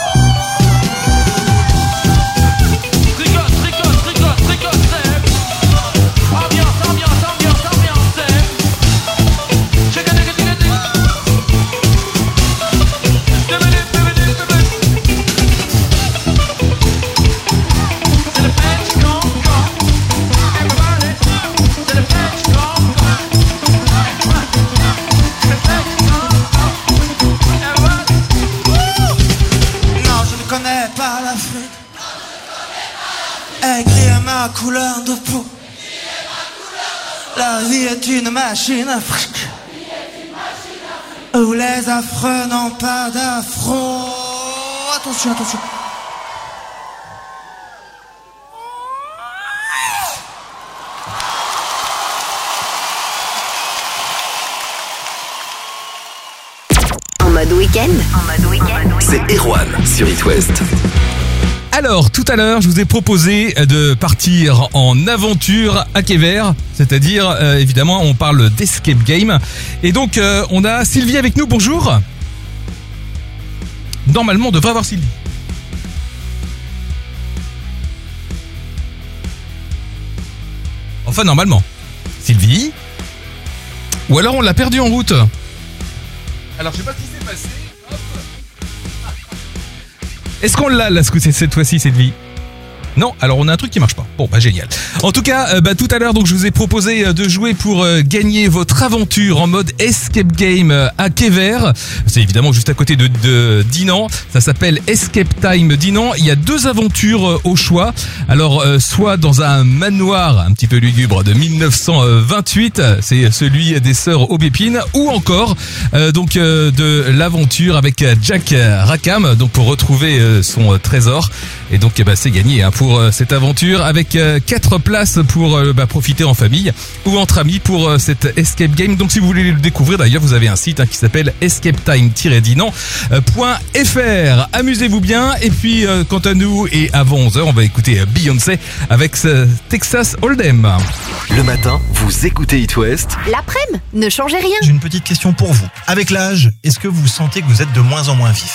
Tricote, tricote, tricote, tricote, c'est ambiance, ambiance, ambiance, ambiance, c'est check it, check it, check it. Aigri est ma couleur de peau. La vie est une machine afrique où les affreux n'ont pas d'afro. Attention, attention. En mode week-end. En mode week-end. C'est Erwan sur It West. Alors, tout à l'heure, je vous ai proposé de partir en aventure à Quéver, c'est-à-dire, euh, évidemment, on parle d'escape game. Et donc, euh, on a Sylvie avec nous, bonjour. Normalement, on devrait avoir Sylvie. Enfin, normalement. Sylvie. Ou alors, on l'a perdu en route. Alors, je sais pas ce qui s'est passé. Est-ce qu'on l'a là, cette fois-ci, cette vie? Non, alors on a un truc qui marche pas. Bon, bah génial. En tout cas, euh, bah tout à l'heure, donc je vous ai proposé de jouer pour euh, gagner votre aventure en mode escape game euh, à Quéver. C'est évidemment juste à côté de, de Dinan. Ça s'appelle Escape Time Dinan. Il y a deux aventures euh, au choix. Alors, euh, soit dans un manoir un petit peu lugubre de mille neuf cent vingt-huit, c'est celui des sœurs Aubépine, ou encore euh, donc euh, de l'aventure avec Jack Rackham, donc pour retrouver euh, son trésor. Et donc, bah, c'est gagné hein, pour pour euh, cette aventure avec euh, quatre places pour euh, bah, profiter en famille ou entre amis pour euh, cette escape game. Donc si vous voulez le découvrir, d'ailleurs vous avez un site hein, qui s'appelle escape time tiret dinan point f r. Amusez-vous bien et puis euh, quant à nous et avant onze heures on va écouter euh, Beyoncé avec ce Texas Hold'em. Le matin, vous écoutez It West. L'après-midi, ne changez rien. J'ai une petite question pour vous. Avec l'âge, est-ce que vous sentez que vous êtes de moins en moins vif ?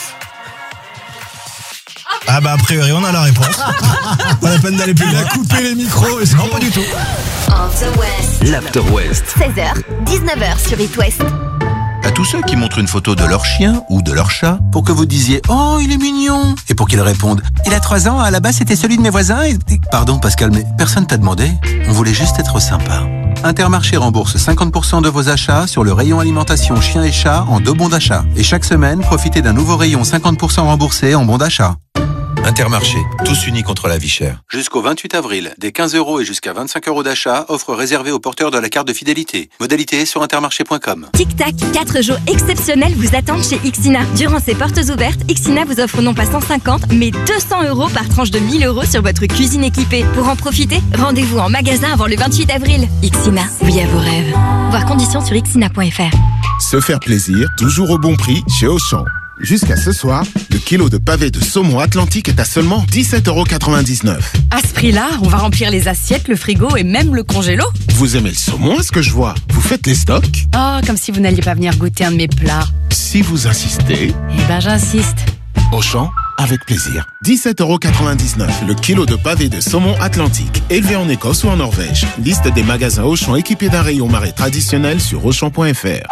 Ah bah a priori on a la réponse. Pas la peine d'aller plus loin. Couper les micros. Non, pas du tout. After West. L'After West. seize heures, dix-neuf heures sur It West. À tous ceux qui montrent une photo de leur chien ou de leur chat pour que vous disiez « Oh, il est mignon !» et pour qu'ils répondent « Il a trois ans, à la base c'était celui de mes voisins et... » Pardon Pascal, mais personne t'a demandé. On voulait juste être sympa. Intermarché rembourse cinquante pour cent de vos achats sur le rayon alimentation chien et chat en deux bons d'achat. Et chaque semaine, profitez d'un nouveau rayon cinquante pour cent remboursé en bons d'achat. Intermarché, tous unis contre la vie chère. Jusqu'au vingt-huit avril, des quinze euros et jusqu'à vingt-cinq euros d'achat, offre réservée aux porteurs de la carte de fidélité. Modalité sur intermarché point com. Tic Tac, quatre jours exceptionnels vous attendent chez Ixina. Durant ces portes ouvertes, Ixina vous offre non pas cent cinquante, mais deux cents euros par tranche de mille euros sur votre cuisine équipée. Pour en profiter, rendez-vous en magasin avant le vingt-huit avril. Ixina, oui à vos rêves. Voir conditions sur ixina point f r. Se faire plaisir, toujours au bon prix chez Auchan. Jusqu'à ce soir, le kilo de pavé de saumon Atlantique est à seulement dix-sept euros quatre-vingt-dix-neuf. À ce prix-là, on va remplir les assiettes, le frigo et même le congélo. Vous aimez le saumon, à ce que je vois? Vous faites les stocks? Oh, comme si vous n'alliez pas venir goûter un de mes plats. Si vous insistez... Eh ben, j'insiste. Auchan, avec plaisir. dix-sept euros quatre-vingt-dix-neuf, le kilo de pavé de saumon Atlantique, élevé en Écosse ou en Norvège. Liste des magasins Auchan équipés d'un rayon marais traditionnel sur auchan point f r.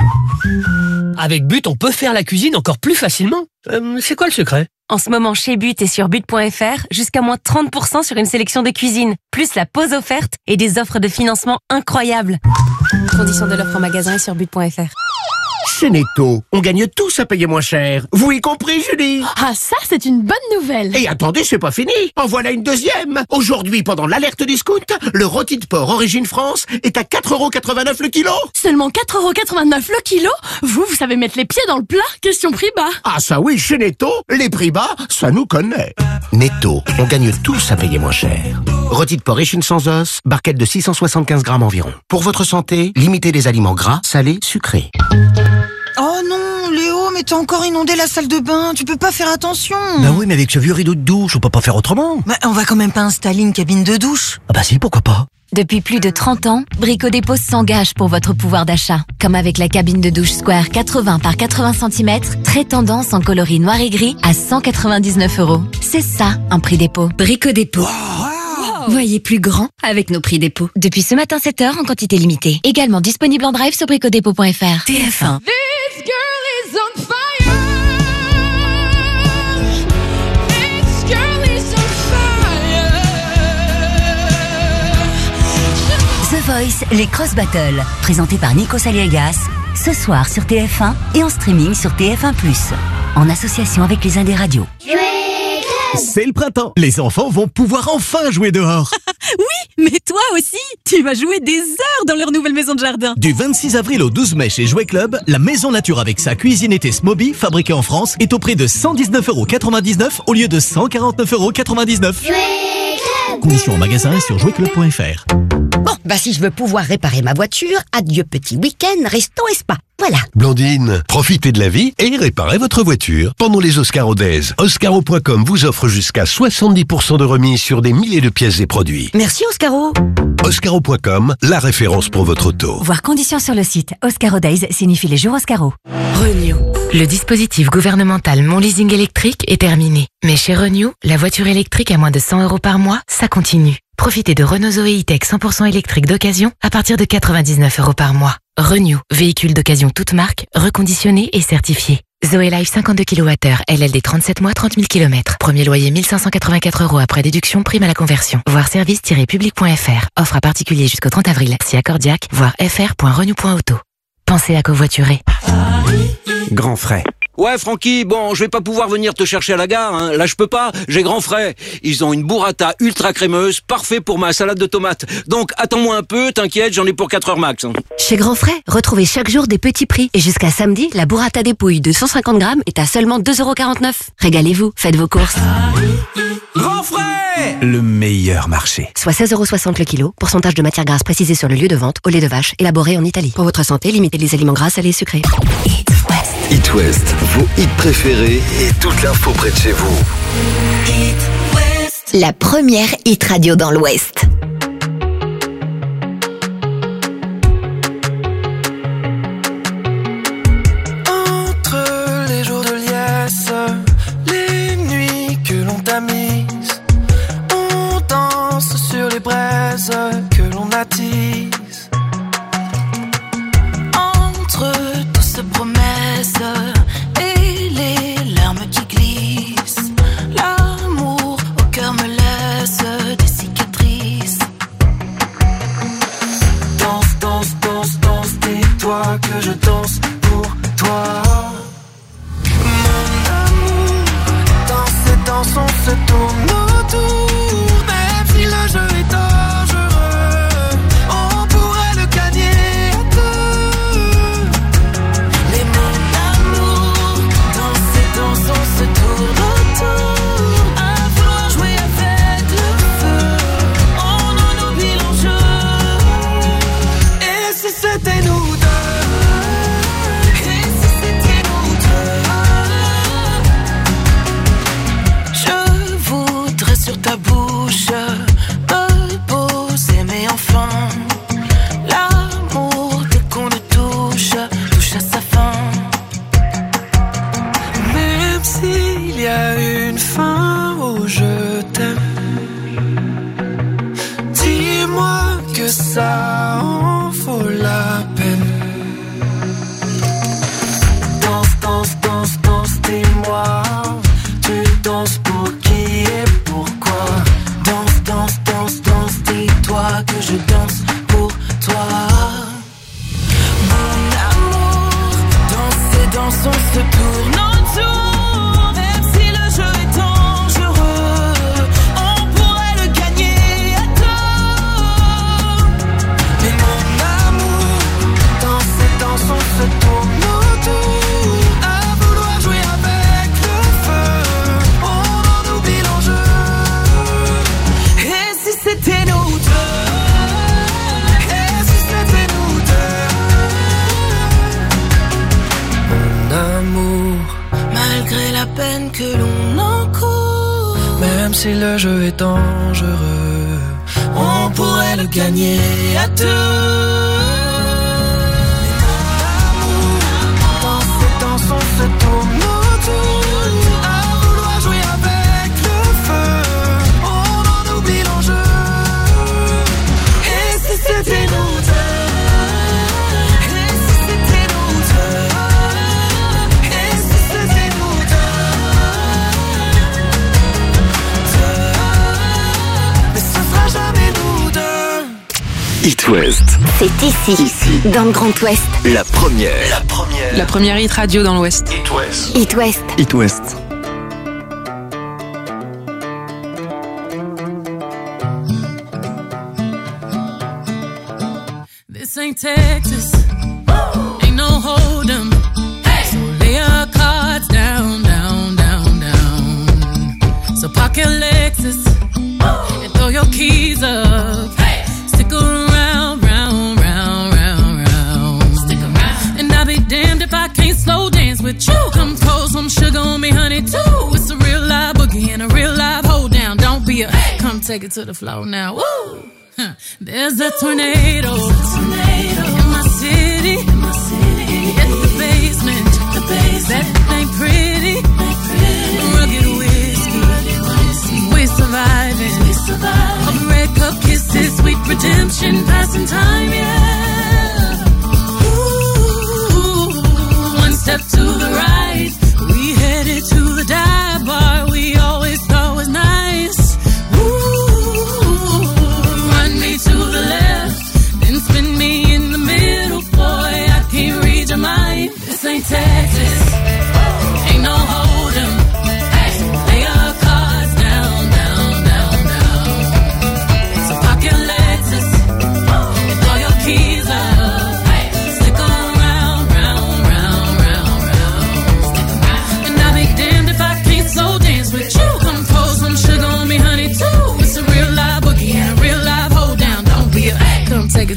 Avec But, on peut faire la cuisine encore plus facilement. Euh, c'est quoi le secret? En ce moment, chez But et sur but point f r, jusqu'à moins trente pour cent sur une sélection de cuisine, plus la pause offerte et des offres de financement incroyables. Conditions de l'offre en magasin et sur but point f r. Chez Netto, on gagne tous à payer moins cher. Vous y compris, Julie? Ah, ça, c'est une bonne nouvelle. Et attendez, c'est pas fini. En voilà une deuxième. Aujourd'hui, pendant l'alerte discount, le rôti de porc Origine France est à quatre euros quatre-vingt-neuf le kilo. Seulement quatre euros quatre-vingt-neuf le kilo? Vous, vous savez mettre les pieds dans le plat? Question prix bas. Ah ça oui, chez Netto, les prix bas, ça nous connaît. Netto, on gagne tous à payer moins cher. Rôti de porc échine sans os, barquette de six cent soixante-quinze grammes environ. Pour votre santé, limitez les aliments gras, salés, sucrés. Oh non, Léo, mais t'as encore inondé la salle de bain, tu peux pas faire attention. Bah oui, mais avec ce vieux rideau de douche, on peut pas faire autrement. Bah, on va quand même pas installer une cabine de douche. Ah bah si, pourquoi pas. Depuis plus de trente ans, Brico Dépôt s'engage pour votre pouvoir d'achat. Comme avec la cabine de douche Square quatre-vingts par quatre-vingts centimètres, très tendance en coloris noir et gris à cent quatre-vingt-dix-neuf euros. C'est ça, un prix dépôt. Brico Dépôt. Wow. Voyez plus grand avec nos prix dépôt. Depuis ce matin sept heures en quantité limitée. Également disponible en drive sur brico dépôt point f r. T F un. This girl is on fire. This girl is on fire. The Voice, les Cross Battles, présentés par Nikos Aliagas, ce soir sur T F un et en streaming sur T F un plus, en association avec les Indés Radio. C'est le printemps. Les enfants vont pouvoir enfin jouer dehors. Oui, mais toi aussi, tu vas jouer des heures dans leur nouvelle maison de jardin. Du vingt-six avril au douze mai chez Jouet Club, la maison nature avec sa cuisine été Smoby, fabriquée en France, est au prix de cent dix-neuf euros quatre-vingt-dix-neuf au lieu de cent quarante-neuf euros quatre-vingt-dix-neuf. Conditions en magasin et sur jouet club point f r. Bon, bah si je veux pouvoir réparer ma voiture, adieu petit week-end, resto et spa. Voilà. Blandine, profitez de la vie et réparez votre voiture. Pendant les Oscaro Days, Oscaro point com vous offre jusqu'à soixante-dix pour cent de remise sur des milliers de pièces et produits. Merci Oscaro. Oscaro point com, la référence pour votre auto. Voir conditions sur le site. Oscaro Days signifie les jours Oscaro. Renew. Le dispositif gouvernemental Mon Leasing électrique est terminé. Mais chez Renew, la voiture électrique à moins de cent euros par mois, ça continue. Profitez de Renault Zoé E-Tech cent pour cent électrique d'occasion à partir de quatre-vingt-dix-neuf euros par mois. Renew, véhicule d'occasion toute marque, reconditionné et certifié. Zoé Life cinquante-deux kilowattheures, L L D trente-sept mois, trente mille kilomètres. Premier loyer mille cinq cent quatre-vingt-quatre euros après déduction, prime à la conversion. Voir service tiret public point f r. Offre à particulier jusqu'au trente avril. Si accordiaque, voir f r point renew point auto. Pensez à covoiturer. Grand frais. Ouais, Francky, bon, je vais pas pouvoir venir te chercher à la gare, hein. Là, je peux pas, j'ai grand frais. Ils ont une burrata ultra crémeuse, parfait pour ma salade de tomates. Donc, attends-moi un peu, t'inquiète, j'en ai pour quatre heures max. Hein. Chez Grand Frais, retrouvez chaque jour des petits prix. Et jusqu'à samedi, la burrata dépouille de cent cinquante grammes est à seulement deux euros quarante-neuf. Régalez-vous, faites vos courses. Grand Frais, le meilleur marché. Soit seize euros soixante le kilo, pourcentage de matière grasse précisé sur le lieu de vente, au lait de vache, élaboré en Italie. Pour votre santé, limitez les aliments gras, salés et sucrés. It West, vos hits préférés et toute l'info près de chez vous. La première hit radio dans l'Ouest. Entre les jours de liesse, les nuits que l'on tamise, on danse sur les braises que l'on attise. Entre toutes ces promesses et les larmes qui glissent, l'amour au cœur me laisse des cicatrices. Danse, danse, danse, danse, dis-toi que je danse pour toi. Mon amour, danse et danse, on se tourne autour. Même si le jeu est dangereux, on pourrait le gagner à deux. Mais mon amour, danse et danse, on se tourne autour. À vouloir jouer avec le feu, on en oublie l'enjeu. Et si c'était nous deux? Et si c'était nous deux? Je voudrais sur ta bouche me poser, mais enfin l'amour, dès qu'on le touche, touche à sa fin. Même s'il y a une fin au je t'aime, dis-moi que ça en vaut la peine. Danse, danse, danse, danse, dis-moi, tu danses pour qui et pourquoi? Danse, danse, danse, danse, dis-toi que je danse pour toi. Mon amour, danse et danse, on se tourne autour. Même si le jeu est dangereux, on pourrait le gagner à deux. Mais mon amour, danse et danse, on se tourne autour. À vouloir jouer avec le feu, on en oublie l'enjeu. Et si c'était nous deux? Et si c'était nous deux? Mon amour, malgré la peine que l'on encourt, même si le jeu est dangereux, on pourrait le gagner à deux. Danse et danse, on se tourne autour. À vouloir jouer avec le feu, on en oublie l'enjeu. Et si c'était nous deux? Et si c'était nous deux? Et si c'était nous deux? Mais ce sera jamais nous deux. It West, C'est ici, Ici. dans le Grand Ouest. la première. La première. La première hit radio dans l'Ouest. It West. It West. It West. This ain't Texas, ain't no hold'em. So lay your cards down, down, down, down. So park your Lexus and throw your keys up. Stick around, round, round, round, round. Stick around. And I'll be damned if I can't slow dance with you. Come pour some sugar on me, honey, too. It's a real live boogie and a real live hold down. Don't be a, come take it to the floor now. Woo! Huh. There's a tornado, in my city, in my city. At the basement, the basement. That ain't pretty, ain't pretty. Rugged whiskey, rugged whiskey. We're surviving, we surviving. Of red cup kisses, sweet redemption, passing time, yeah. Ooh, one step to the right, we headed to the dive bar we always thought was nice. To the left, then spin me in the middle, boy, I can't read your mind. This ain't Texas,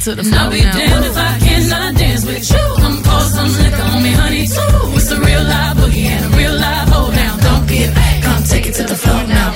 to the And flow I'll be now. damned if I cannot dance with you. Come pour some liquor on me, honey, too. It's a real live boogie and a real live hold down. Don't be a fake, come take it to the floor now.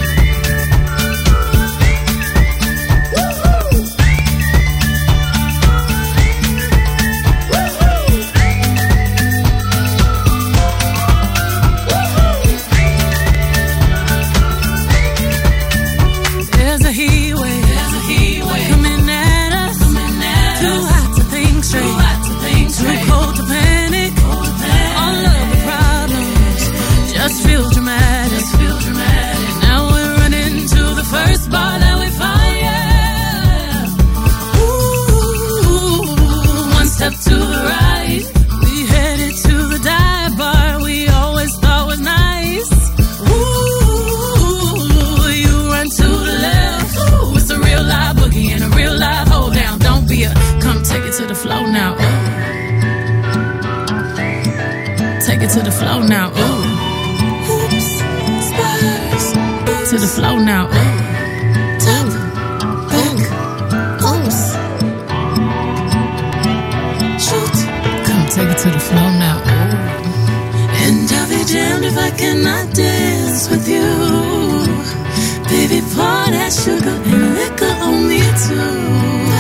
There's a heat wave, There's a heat wave coming at us. coming at Too us. hot to think straight. Too hot to think Too straight. cold to panic. Cold to panic. All of the problems just feel dramatic. Just feel dramatic. Now we're running to the first bar that we find. Yeah. Ooh, one step to the right. We headed to the dive bar we always thought was nice. Ooh, you run to the left. Ooh, it's a real live boogie and a real live hold down. Don't be a Come take it to the flow now. Ooh. Take it to the flow now. Ooh. Oops, spurs. To the flow now. Ooh. Top, back, oops. Shoot. Come take it to the flow now. Ooh. And I'll be damned if I cannot dance with you. Baby, pour that sugar and liquor on me too.